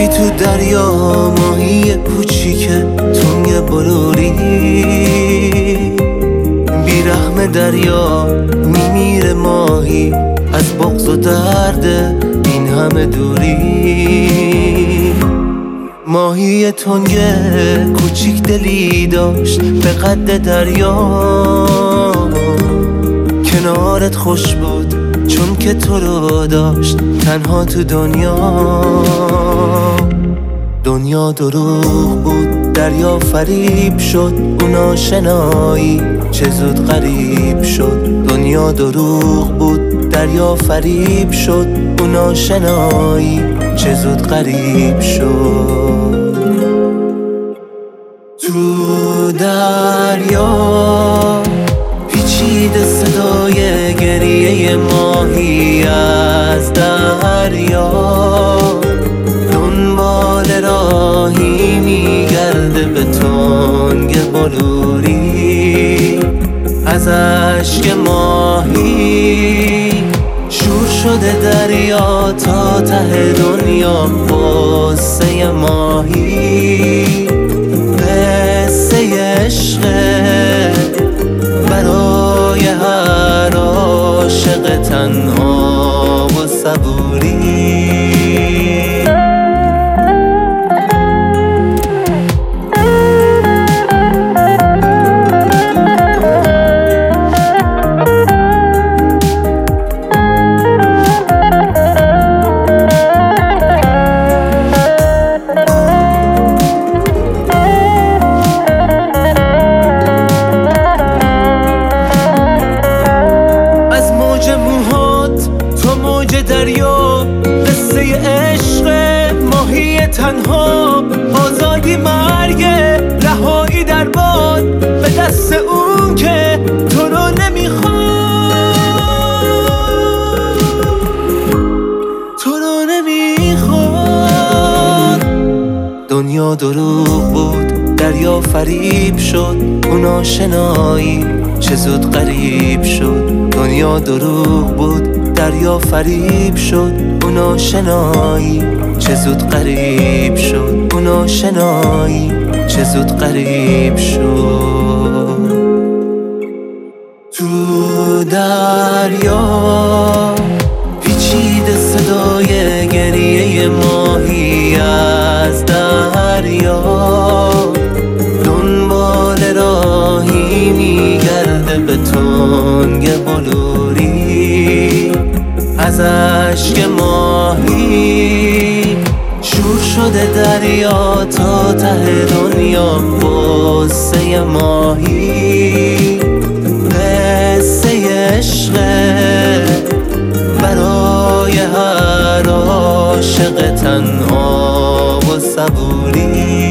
رفتی تو دریا ماهی کوچیکه تنگ بلوری، بیرحم دریا میمیره ماهی از بغض و درد این همه دوری. ماهی تنگ کوچیک دلی داشت به قد دریا، کنارت خوش بود چون که تو رو داشت تنها تو دنیا دروغ بود، دریا فریب شد اون آشنایی چه زود غریب شد. دنیا دروغ بود، دریا فریب شد اون آشنایی چه زود غریب شد. تو دریا پیچیده صدای گریه ماهی از دریا، دنبال راهی میگرده به تنگ بلوری. از اشک ماهی شور شده دریا تا ته دنیا، قصه ماهی قصه عشقه برای هر عاشق تنها و صبوری. دریا قصه عشق ماهی تنها، آزادی مرگ رهایی در باد به دست اون که تو رو نمیخواد. دنیا دروغ بود، دریا فریب شد اون آشنایی چه زود غریب شد. دنیا دروغ بود، دریا فریب شد اون آشنایی چه زود غریب شد. اون آشنایی چه زود غریب شد. تو دریا پیچیده صدای گریه ماهی از دریا، دنبال راهی میگرده به تنگ بلوری. از اشک ماهی شور شده دریا تا ته دنیا، قصه ماهی قصه عشقه برای هر عاشق تنها و صبوری.